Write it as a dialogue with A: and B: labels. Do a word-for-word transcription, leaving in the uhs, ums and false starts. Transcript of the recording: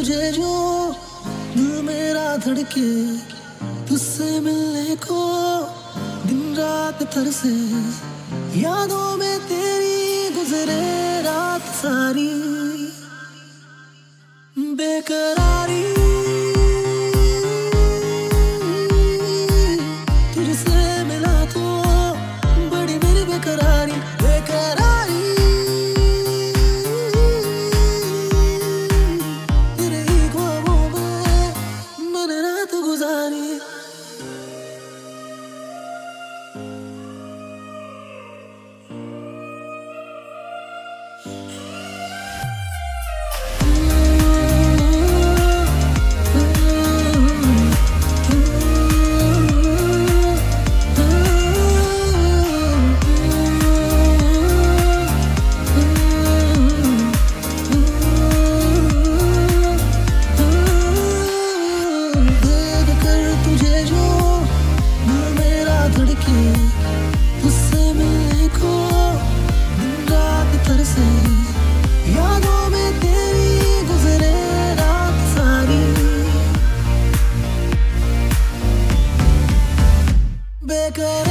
A: तुझे जो दिल मेरा धड़के, तुझसे मिलने को दिन रात तरसे, यादों में तेरी गुजरे रात सारी बेकरारी। तुझसे मिला तो बड़ी मेरी बेकरारी बेकरारी। तेरे ही ख्वाबों में मैंने रात गुजारी। तुझसे मिलने को दिन रात तरसे, यादों में तेरी गुजरे रात सारी बेकार।